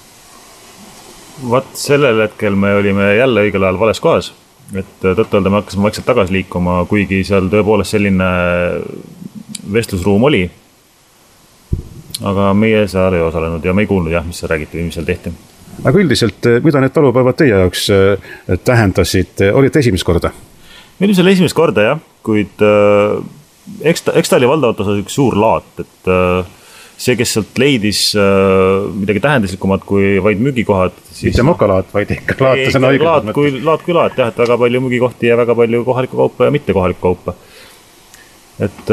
Vaat sellel hetkel me olime jälle õigel ajal vales kohas, et tõtt-öelda me hakkasime vaikselt tagasi liikuma, kuigi seal tõepoolest selline vestlusruum oli. Aga meie seal ei osalenud ja me ei kuulnud mis seal räägiti või mis seal tehti. Aga üldiselt, mida need talupäevad teie jaoks tähendasid? Olite esimest korda? Me olime seal esimest korda, jah, kuid eks ta oli valdavalt osa üks suur laat, et see, kes sealt leidis midagi tähenduslikumat kui vaid müügikohad. Mitte mokalaat, vaid ikka laat. Laat kui laat, jah, et väga palju müügikohti ja väga palju kohalikku kaupa ja mitte kohalikku kaupa. Et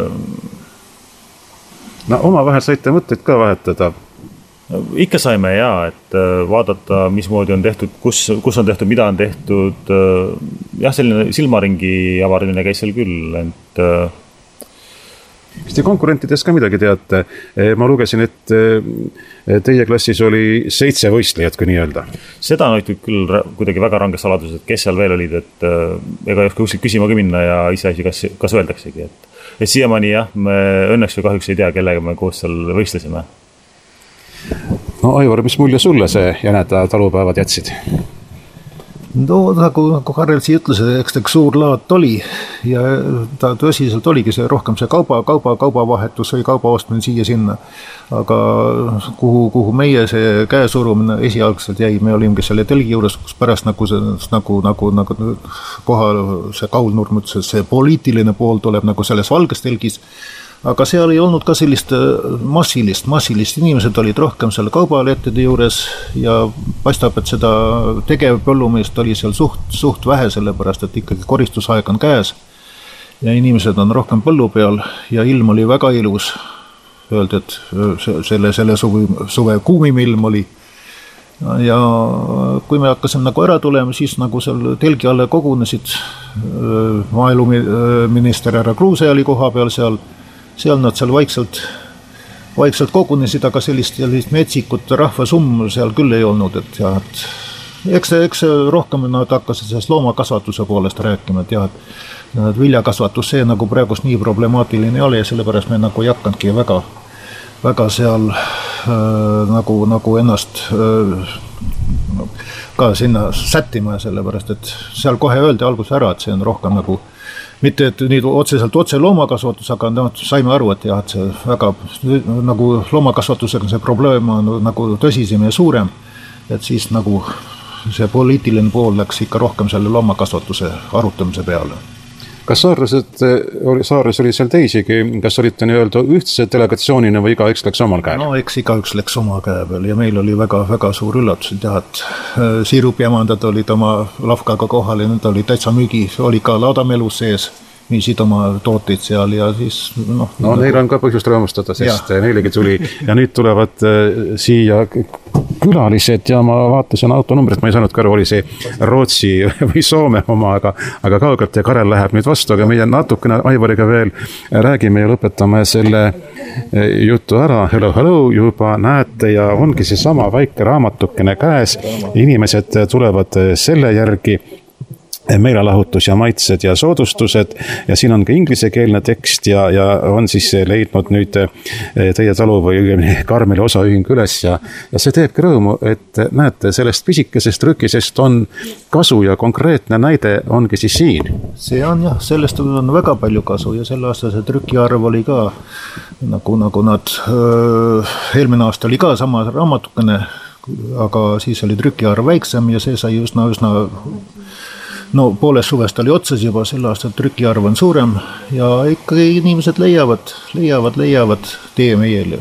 omavahel saite mõtteid ka vahetada? Ikka saime et vaadata, mismoodi on tehtud, kus on tehtud, mida on tehtud. Jah, selline silmaringi avardamine käis seal küll, et Kas te konkurentides ka midagi teate? Ma lugesin, et teie klassis oli 7 võistlejat, kui nii öelda. Seda on hoitud küll kuidagi väga ranges saladuses, et kes seal veel olid, et ega ei oska kuskilt küsima ka minna ja ise kas öeldaksegi. Et siiamaani me õnneks või kahjuks ei tea, kellega me koos seal võistlesime. Aivar, mis mulje sulle see Jäneda talupäevad jätsid? Nagu Karel siia ütles, eks ta suur laat oli ja ta tõsiselt oligi see rohkem see kaubavahetus või kauba ostmine siia sinna. Aga kuhu meie see käesurumine esialgselt jäi, me olimegi selle telgi juures, kus pärast nagu kohal see Kaul Nurm ütles, see poliitiline pool tuleb nagu selles valges telgis, aga seal ei olnud ka sellist massilist, inimesed olid rohkem seal kaubalettide juures ja paistab, et seda tegevpõllumeest oli seal suht vähe, sellepärast et ikkagi koristusaeg on käes ja inimesed on rohkem põllu peal ja ilm oli väga ilus. Öeldi, et selle suve kuumim ilm oli. Ja kui me hakkasime nagu ära tulema, siis nagu seal telgi alle kogunesid, maaeluminister härra Kruuse oli koha peal seal nad seal vaikselt kogunesid, aga sellist metsikut rahvasumm seal küll ei olnud, et jah, et eks rohkem nad hakkasid sellest loomakasvatuse poolest rääkima, et jah, et viljakasvatus see nagu praegust nii problemaatiline ei ole ja sellepärast me nagu ei hakanudki väga seal nagu ennast ka sinna sättima, sellepärast, et seal kohe öeldi alguses ära, et see on rohkem nagu mitte, et nüüd otse loomakasvatus, aga saime aru, et jah, et see väga nagu loomakasvatusega see probleem on nagu tõsisem ja suurem, et siis nagu see poliitiline pool läks ikka rohkem selle loomakasvatuse arutamise peale. Kas Saarres oli seal teisigi, kas olite nii-öelda ühtse delegatsioonina või igaüks läks omal käel? No eks igaüks läks oma käe peal ja meil oli väga suur üllatus, et jah, et siirupiemandad olid oma lafkaga kohal ja need olid täitsa müügi, oli ka laadamelus sees, müüsid oma tooteid seal ja siis neil on ka põhjust rõõmustada, sest neilegi tuli ja nüüd tulevad siia külalised ja ma vaatasin autonumbrit, ma ei saanud ka aru, oli see Rootsi või Soome oma, aga kaugelt ja Karel läheb nüüd vastu, aga meie natukene Aivariga veel räägime ja lõpetame selle jutu ära. Hello, juba näete ja ongi see sama väike raamatukene käes. Inimesed tulevad selle järgi meelelahutus ja maitsed ja soodustused ja siin on ka inglisekeelne tekst ja on siis leidnud nüüd teie talu või Karmeli osaühing üles ja see teebki rõõmu, et näete, sellest pisikesest trükisest on kasu ja konkreetne näide ongi siis siin. See on jah, sellest on väga palju kasu ja selle aasta see trükiarv oli ka nagu nad eelmine aasta oli ka sama raamatukene, aga siis oli trükiarv väiksem ja see sai üsna poolest suvest oli otsas juba, selle aasta trükiarv on suurem ja ikkagi inimesed leiavad tee meile.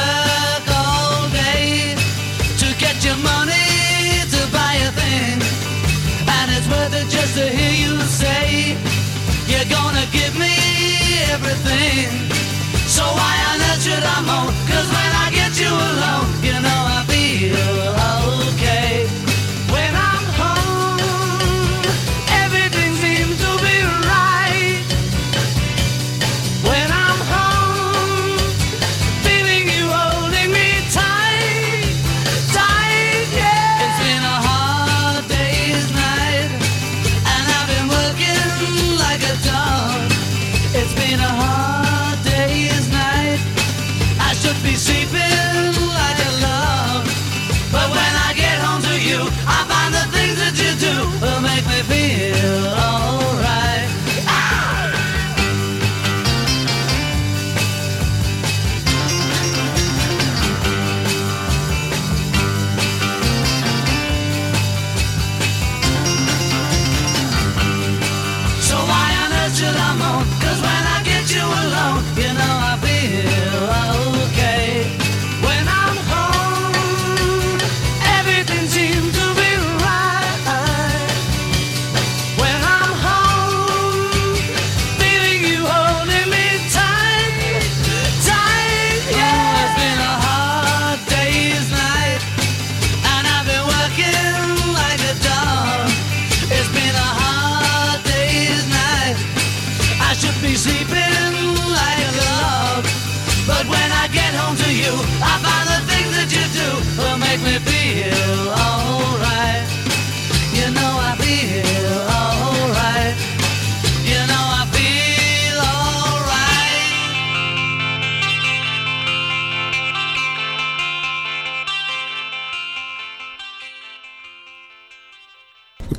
Money to buy a thing.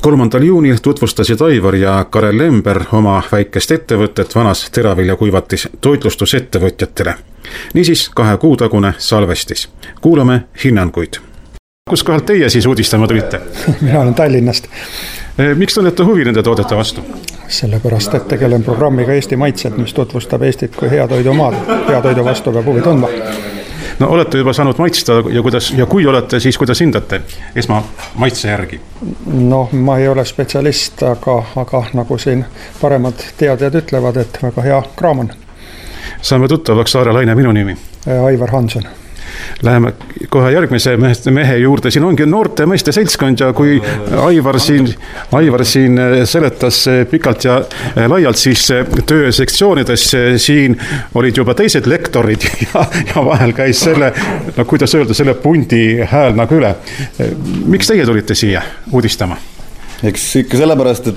3. juunil tutvustasid Aivar ja Karel Lember oma väikest ettevõtet Vanas teraviljakuivatis toitlustusettevõtjatele. Niisiis 2 kuu tagune salvestis. Kuulame hinnanguid. Kus kohalt teie siis uudistama tulite? Mina olen Tallinnast. Miks te olete huvi nende toodete vastu? Sellepärast, et tegelen programmiga Eesti maitsed, mis tutvustab Eestit kui hea toidumaad. Hea toidu vastu peab huvi tundma. No olete juba saanud maitsta ja kui olete, siis kuidas hindate esma maitse järgi? No ma ei ole spetsialist, aga nagu siin paremad teadjad ütlevad, et väga hea kraam on. Saame tuttavaks, Saare Laine minu nimi. Aivar Hanson. Läheme kohe järgmise mehe juurde. Siin ongi noorte meeste seltskond ja kui Aivar siin seletas pikalt ja laialt, siis töösektsioonides siin olid juba teised lektorid ja vahel käis kuidas öelda, selle pundi hääl nagu üle. Miks teie tulite siia uudistama? Eks ikka sellepärast,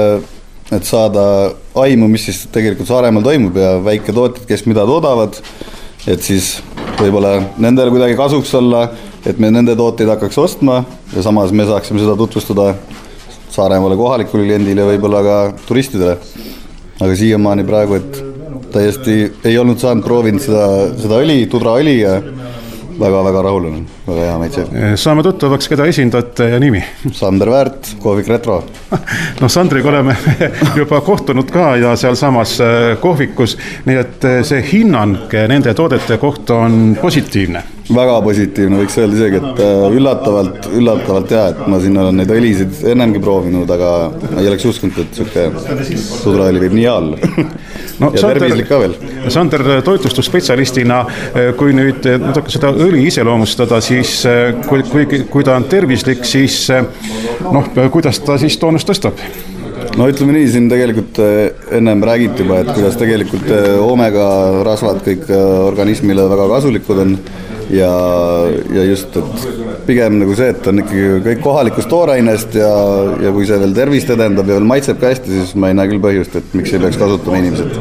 et saada aimu, mis siis tegelikult Saaremaal toimub ja väike tootjad, kes mida toodavad, et siis võib-olla nendele kuidagi kasuks olla, et me nende tooteid hakkaks ostma ja samas me saaksime seda tutvustada Saaremaale kohalikule kliendile ja võib-olla ka turistidele. Aga siiamaani praegu, et täiesti ei olnud saanud proovinud seda õli, tudraõli ja väga-väga rahulune, väga hea maitse. Saame tuttavaks, keda esindate ja nimi? Sander Väärt, Kohvik Retro. No Sandriga oleme juba kohtunud ka ja seal samas kohvikus, nii et see hinnang nende toodete kohta on positiivne. Väga positiivne, võiks öelda isegi, et üllatavalt hea, et ma siin olen neid õlisid ennemgi proovinud, aga ma ei oleks uskunud, et selline tudraõli võib nii hea olla. No, ja tervislik ka veel. Sander toitlustusspetsialistina, kui nüüd seda õli iseloomustada, siis kui ta on tervislik, siis kuidas ta siis toonust tõstab? No ütleme nii, siin tegelikult ennem räägiti juba, et kuidas tegelikult omega rasvad kõik organismile väga kasulikud on ja just, et pigem nagu see, et on ikkagi kõik kohalikust toorainest ja kui see veel tervist edendab ja veel maitseb ka hästi, siis ma ei näe küll põhjust, et miks ei peaks kasutama inimesed.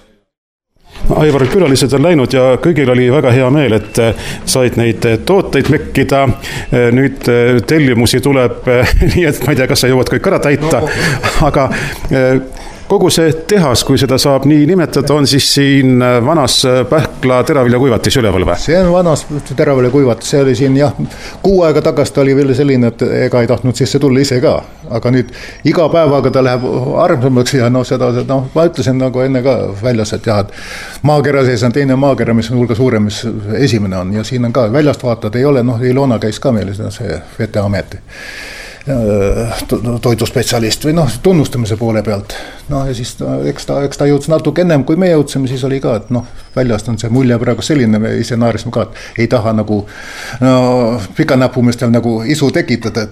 Aivar, külalised on läinud ja kõigil oli väga hea meel, et said neid tooteid mekkida. Nüüd tellimusi tuleb, nii et ma ei tea, kas sa jõuad kõik ära täita, aga kogu see tehas, kui seda saab nii nimetada, on siis siin Vanas Pähkla teraviljakuivatis üleval või? See on Vanas teraviljakuivatis, see oli siin 6 aega tagast oli veel selline, et ega ei tahtnud sisse tulla ise ka, aga nüüd iga päevaga ta läheb armsamaks ja ma ütlesin nagu enne ka väljas, et jah, et maakera sees on teine maakera, mis on hulga suurem, mis esimene on ja siin on ka väljast vaatad, ei ole, Ilona käis ka meil see Veteameti toiduspetsialist või tunnustamise poole pealt. Ja siis eks ta jõudis natuke ennem, kui me jõudsime, siis oli ka, et väljast on see mulje praegu selline, me ise naerisime ka, et ei taha nagu pikanäpumistel nagu isu tekitada,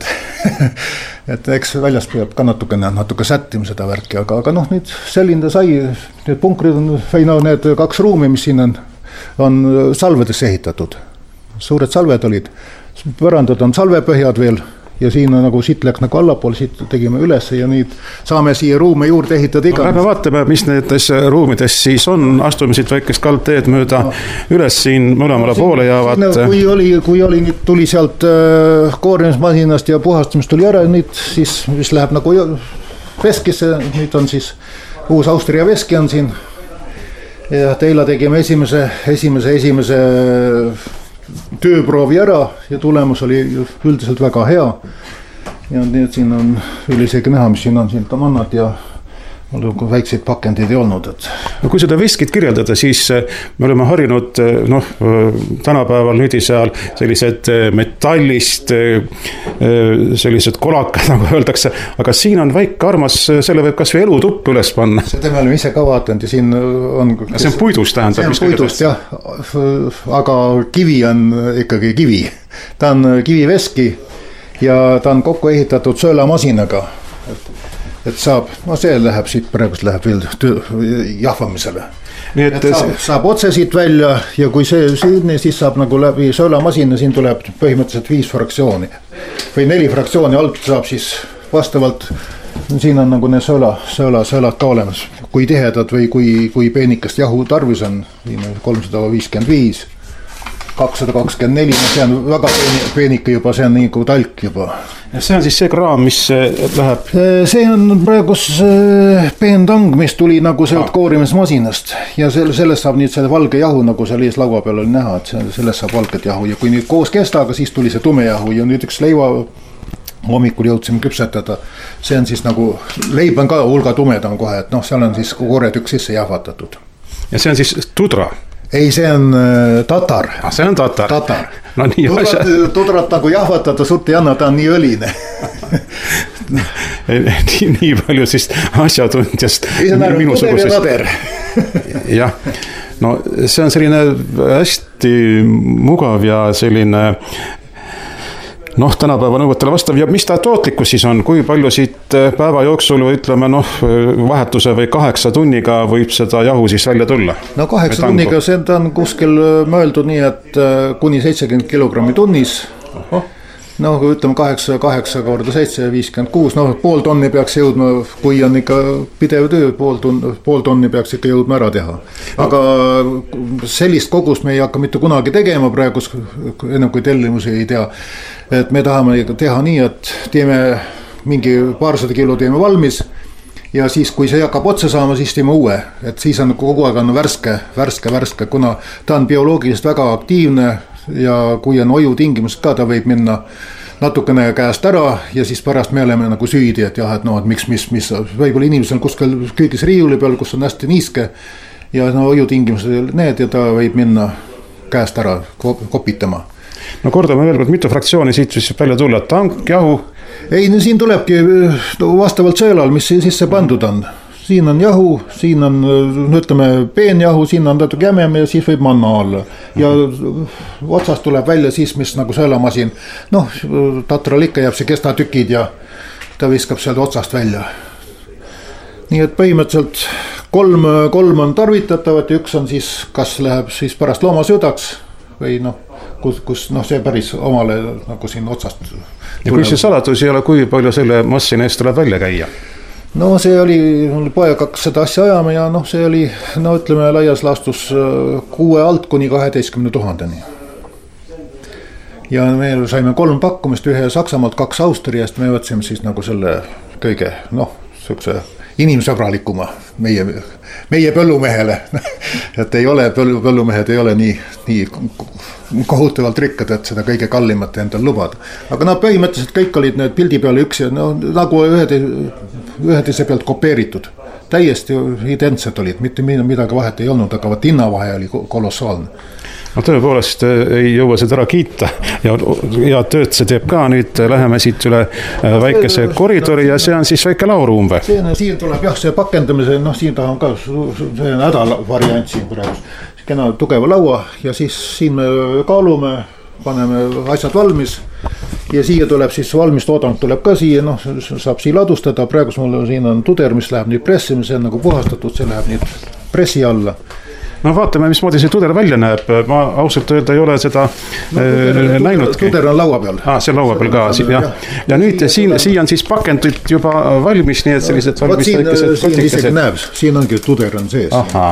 et eks väljast peab ka natuke sättima seda värki, aga nüüd selline sai, need punkrid on, need 2 ruumi, mis siin on salvedesse ehitatud. Suured salved olid, põrandad on salvepõhjad veel, ja siin on nagu siit läks nagu allapool, siit tegime üles ja nüüd saame siia ruume juurde ehitada iga. Lähme vaatame, mis nendes ruumides siis on, astume siit väikest kaldteed mööda üles siin mõlemale poole jäävad. Kui tuli sealt koorimismasinast ja puhastamist tuli ära, nüüd siis mis läheb nagu veskisse, nüüd on siis uus Austria veski on siin ja teile tegime esimese tööproovi ära ja tulemus oli üldiselt väga hea ja nüüd siin on isegi näha, mis siin on siin tamannad ja väikseid pakendeid ei olnud. No kui seda veskit kirjeldada, siis me oleme harinud tänapäeval nüüd seal sellised metallist, sellised kolakad, nagu öeldakse, aga siin on väike armas, selle võib kas või elutupp üles panna. Seda me oleme ise ka vaatanud ja siin on... See on puidust tähendab? See on puidust, jah, aga kivi on ikkagi kivi. Ta on kiviveski ja ta on kokku ehitatud söölamasinaga. Et saab, see läheb siit, praegust läheb veel jahvamisele. Saab otse siit välja ja kui see siin, siis saab nagu läbi söölamasina, siin tuleb põhimõtteliselt 5 fraktsiooni või 4 fraktsiooni, alt saab siis vastavalt, siin on nagu need söölad ka olemas, kui tihedad või kui peenikast jahu tarvis on, siin on 355 224, see on väga peenike juba, see on nagu talk juba. Ja see on siis see kraam, mis läheb? See on praegus peentang, mis tuli nagu sealt koorimismasinast ja sellest saab nüüd selle valge jahu, nagu seal ees laua peal oli näha, et sellest saab valget jahu ja kui nüüd koos kestaga, siis tuli see tume jahu ja nüüd üks leiva hommikul jõudsime küpsetada. See on siis nagu, leib on ka hulga tumedam kohe, et seal on siis kooretükk sisse jahvatatud. Ja see on siis tudra? Ei, see on tatar. See on tatar. No nii tudrat nagu jahvatada sult ei anna, ta on nii õline. nii palju siis asjatundjast minusugusest. Jah, no see on selline hästi mugav ja selline tänapäeva nõuetele vastav ja mis ta tootlikkus siis on, kui palju siit päeva jooksul või ütleme vahetuse või 8 tunniga võib seda jahu siis välja tulla? No 8 tunniga see on kuskil mõeldud nii, et kuni 70 kilogrammi tunnis. Kui ütleme 8 korda 7, 56, pool tonni peaks jõudma, kui on ikka pidev töö, pool tonni peaks ikka jõudma ära teha. Aga sellist kogust me ei hakka mitte kunagi tegema praegu, ennem kui tellimusi ei tea. Et me tahame teha nii, et teeme mingi paarsada kilo teeme valmis ja siis kui see hakkab otsa saama, siis teeme uue, et siis on kogu aeg on värske, kuna ta on bioloogiliselt väga aktiivne ja kui on oju tingimused ka, ta võib minna natukene käest ära ja siis pärast me oleme nagu süüdi, et jah, et miks, võib-olla inimesel kuskil küüdis riiuli peal, kus on hästi niiske ja oju tingimused need ja ta võib minna käest ära kopitama. No kordame veel kord, mitu fraktsiooni siit siis välja tulla, tank, jahu? Ei, siin tulebki vastavalt sõelal, mis sisse pandud on. Siin on jahu, siin on, ütleme, peenjahu, siin on natuke jämem ja siis võib manna olla. Ja otsast tuleb välja siis, mis nagu sõelamasin, tatral ikka jääb see kestatükid ja ta viskab sealt otsast välja. Nii et põhimõtteliselt kolm on tarvitatavat ja üks on siis, kas läheb siis pärast loomasöödaks või kus see päris omale nagu siin otsast. Ja kui see salatus ei ole, kui palju selle massina eest tuleb välja käia? No see oli, mul poeg hakkas seda asja ajama ja see oli, ütleme, laias laastus 6 alt kuni 12 000. Ja me saime 3 pakkumist, ühe Saksamaalt, 2 Austriast, me võtsime siis nagu selle kõige, sükse inimsõbralikuma meie põllumehele, et ei ole, põllumehed ei ole nii kohutavalt rikkad, et seda kõige kallimat endal lubada. Aga põhimõtteliselt kõik olid need pildi peale üks ja nagu üheteise pealt kopeeritud. Täiesti identsed olid, mitte midagi vahet ei olnud, aga hinnavahe oli kolossaalne. No tõepoolest ei jõua seda ära kiita ja tööd see teeb ka, nüüd läheme siit üle väikese koridori ja see on siis väike lauruum või? Siin tuleb jah see pakendamise, siin taha on ka see hädavariant siin praegu, kena tugeva laua ja siis siin me kaalume, paneme asjad valmis ja siia tuleb siis valmis toodang tuleb ka siia, saab siia ladustada, praegu mul siin on tuder, mis läheb nüüd pressima, see on nagu puhastatud, see läheb nüüd pressi alla. No vaatame, mismoodi see tuder välja näeb. Ma ausalt öelda ei ole seda näinudki. Tuder on laua peal. See on laua peal ka. Ja nüüd siia on siis pakendid juba valmis, nii et sellised valmis siin isegi näeb, siin ongi tuder on sees. Aha.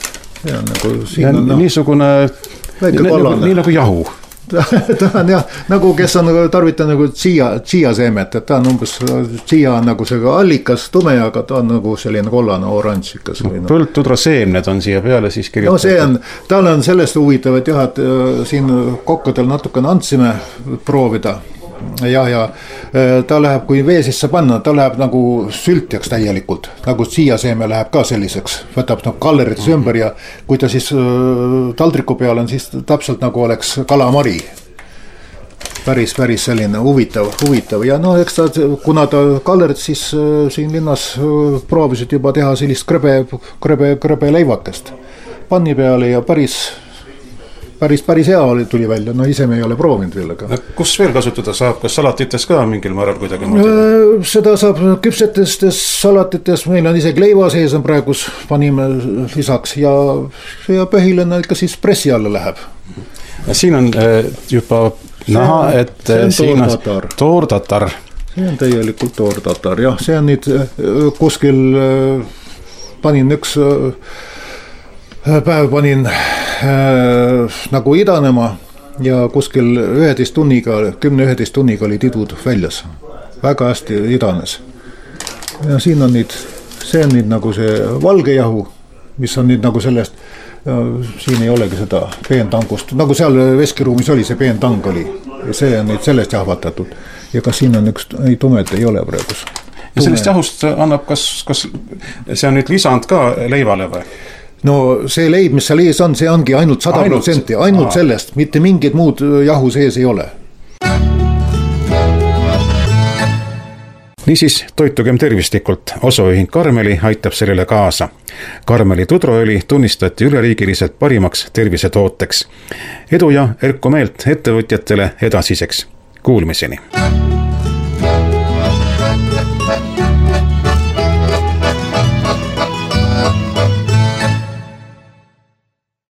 Ja niisugune, nii nagu jahu. Ta on jah, nagu kes on tarvitanud nagu chia seemet, et ta on umbes, chia on nagu see allikas tume, aga ta on nagu selline kollane oranžikas. Põldtudra seemned on siia peale siis kirjutatud. No see on, tal on sellest huvitav, et jah, et siin kokkadel natukene andsime proovida. Ja ta läheb, kui vee sisse panna, ta läheb nagu sültjaks täielikult, nagu siiaseeme läheb ka selliseks, võtab kallerites ümber ja kui ta siis taldriku peal on, siis täpselt nagu oleks kalamari. Päris selline huvitav ja eks ta, kuna ta kallerit siis siin linnas proovisid juba teha sellist krõbe leivakest panni peale ja päris hea tuli välja, ise me ei ole proovinud veel. Aga... Kus veel kasutada saab, kas salatites ka mingil määral kuidagi? Seda saab küpsetes, salatites, meil on isegi leiva sees on praegus, panime lisaks ja põhilene ikka siis pressi alla läheb. Siin on juba näha, et siin on toortatar. See on täielikult toortatar, jah, see on nüüd kuskil panin üks päev panin nagu idanema ja kuskil 11 tunniga, 10-11 tunniga oli tidud väljas. Väga hästi idanes. Ja siin on nüüd, see on nüüd nagu see valge jahu, mis on nüüd nagu sellest, siin ei olegi seda peentangust, nagu seal veskiruumis oli, see peentang oli. Ja see on nüüd sellest jahvatatud. Ja kas siin on üks, ei tumed ei ole praegus. Ja sellest jahust annab, kas see on nüüd lisand ka leivale või? No see leib, mis seal ees on, see ongi ainult 100%, ainult sellest, mitte mingid muud jahu sees ei ole. Niisiis, toitugem tervislikult. Osaühing Karmeli aitab sellele kaasa. Karmeli tudroõli tunnistati üleriigiliselt parimaks tervisetooteks. Edu ja erku meelt ettevõtjatele edasiseks. Kuulmiseni!